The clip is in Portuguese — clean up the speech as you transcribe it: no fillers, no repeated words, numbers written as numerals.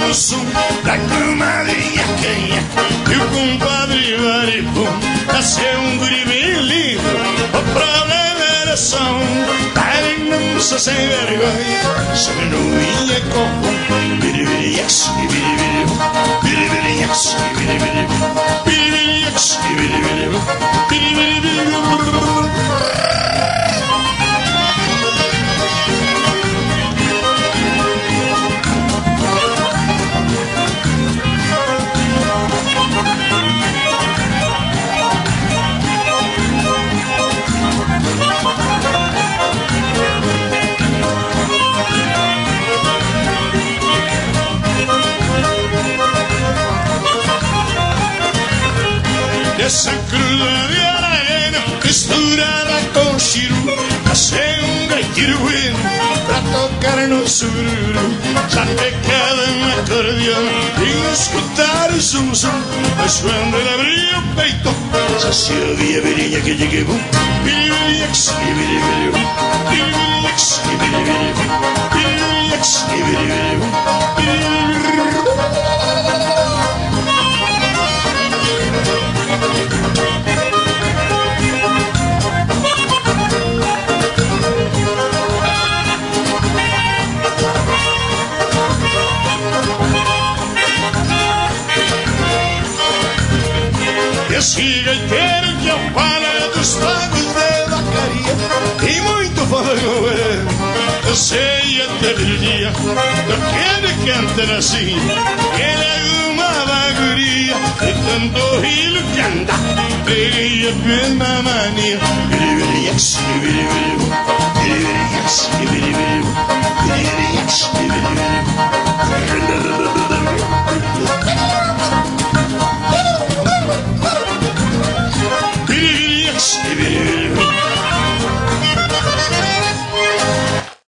no som da comadrinha canha. E o compadre Varipum nasceu um guri bem lindo. O problema era só ele não só sem vergonha, só que não ia com biribiriax e biribiribu, biribiriax e biribiribu, biribiriax e biribiribu, biribiribu. Essa cruda de aragana misturada com chiru, nasceu um gaiteiro bueno pra tocar no sururu, sapecada no acordeão e escutar o zum-zum. Mas quando ele abriu o peito, só se ouvia a velhinha que de que bum, biribiriax e biribiribu, biribiriax e biribiribu, biribiriax e biribiribu, biribiribu. Esse gaiteiro que é o palha dos pagos de vacaria e muito fogo eu sei até do dia daquele canta assim. Ele é uma baguria e tanto rio que anda, peguei a mesma mania. Biribiriax, biribiribu,